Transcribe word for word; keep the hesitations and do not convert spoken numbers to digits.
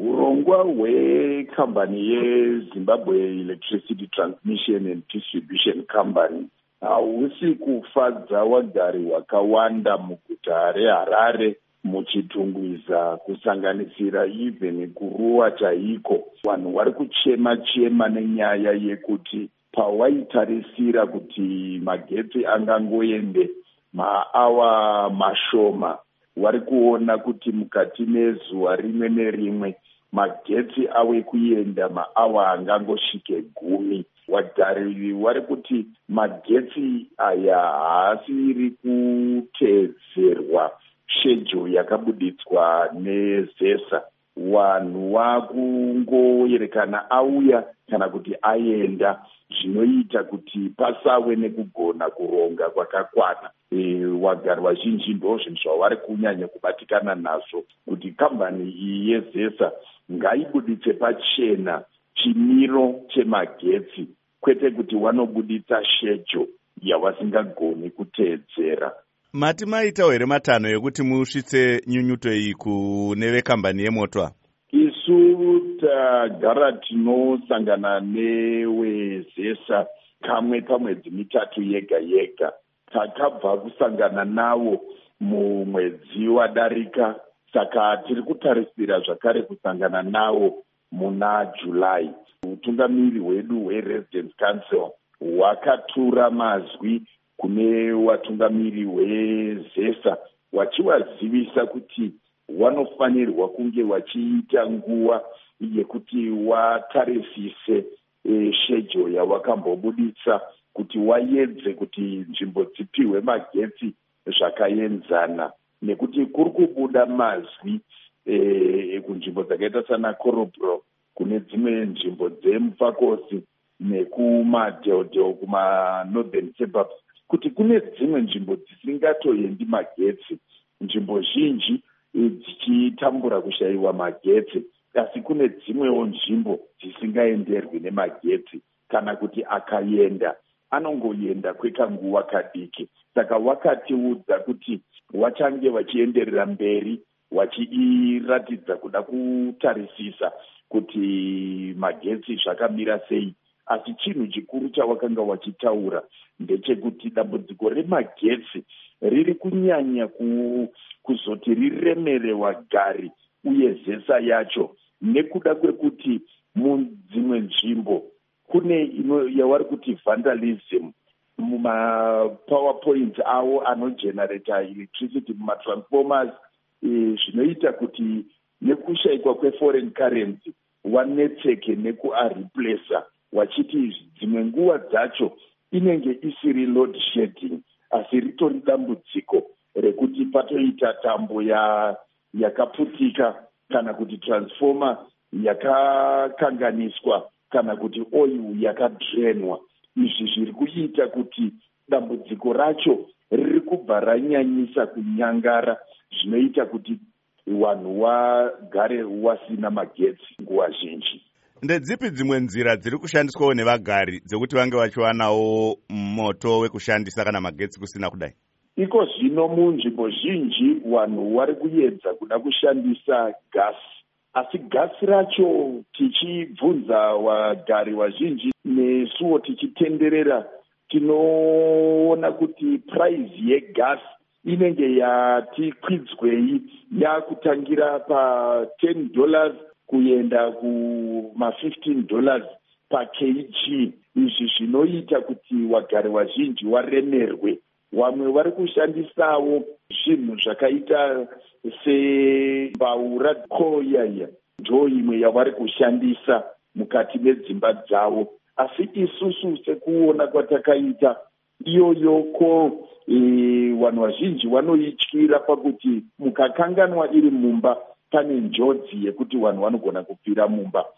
Urongwa hwekambani yeZimbabwe Electricity Transmission and Distribution Company hausi kufadza wagari wakawanda muguta reHarare, muchitungwiza kusanganisira even kuruwa chaiko. Vanhu vari kuchema chema nenyaya yekuti pawaitarisira kuti magetsi angangoende maawa mashoma, vari kuona kuti mukati mezuva rimwe nerimwe magetsi ave kuenda maawa angangosvike gumi. Wagari vari kuti magetsi aya haasiri kuteedzerwa shedule yakabuditswa nezesa. Vanhu vakungoyerekana auya kana kuti aenda, zvinoita kuti pasave nekugona kuronga kwakakwana. E, wagari vazhinji ndo zvinhu zvavari kunyanya kubatikana nazvo, kuti kambani iyi yezesa ngaibuditse pachena chimiro chemagetsi, kwete kuti vanobuditsa shejo yavasingagoni kuteedzera. Mati maitawo here matanho ekuti musvitse nyunyuto iyi kune vekambani yemotwa? Isu tagara tinosangana newezesa kamwe pamwedzi mitatu yega yega. Takabva kusangana navo mumwedzi wadarika, saka tiri kutarisira zvakare kusangana navo muna July. Utungamiri hwedu hweResidence Council hwakatura mazwi kune watungamiri hwezesa wachivazivisa kuti wanofanirwa kunge wachiita nguva yekuti watarisise e, shedule yawakambobuditsa kuti waedze kuti nzvimbo dzipiwe magetsi zvakaenzana, nekuti kuri kubuda mazwi e, kunzvimbo dzakaita sana Korobro, kune dzimwe nzvimbo dzeMufakosi nekumadheodheo kuma northern suburbs, kuti kune dzimwe nzvimbo dzisingatoendi magetsi, nzvimbo zhinji dzichitambura kushayiwa magetsi, asi kune dzimwewo nzvimbo dzisingaenderwi nemagetsi, kana kuti akaenda anongoenda kwekanguva kadiki. Saka wakatiudza kuti wachange wachienderera mberi wachiratidza kuda kutarisisa kuti magetsi zvakamira sei, asi chinhu chikuru chawakanga wachitaura ndechekuti dambudziko remagetsi riri kunyanya ku, kuzoti riremere wagari uye zesa yacho, nekuda kwekuti mudzimwe nzvimbo kune ino yavari kuti vandalism mumapowerpoints avo anogenerata electricity mumatransformers, e, zvinoita kuti nekushayikwa kweforeign currency wanetseke nekuareplacer, wachiti dzimwe nguva dzacho inenge isiri load shedding, asi ritori dambudziko rekuti patoita tambo ya yakaputika, kana kuti transformer yakakanganiswa, kana kuti oil yakadrenwa. Izvi zviri kuita kuti dambudziko racho riri kubva ranyanyisa kunyangara, zvinoita kuti vanhu vagare vasina magetsi nguva zhinji. Ndedzipi dzimwe nzira dziri kushandiswawo nevagari dzekuti vange vachivanawo moto wekushandisa kana magetsi kusina kudai? Iko zvino munzvimbo zhinji vanhu vari kuedza kuda kushandisa gasi, asi gasi racho tichibvunza wagari wazhinji nesuwo tichitenderera, tinoona kuti price yegasi inenge yati kwidzwei, yakutangira pa ten dollars kuenda kuma fifteen dollars pa kg. Izvi zvinoita kuti wagari wazhinji waremerwe. Vamwe vari kushandisawo zvinhu zvakaita sembaura koyaya, ndo imwe yavari kushandisa mukati medzimba dzavo, asi isusu sekuona kwatakaita iyoyoko e, vanhu vazhinji vanoityira pakuti mukakanganwa iri mumba pane njodzi yekuti vanhu vanogona kupfira mumba.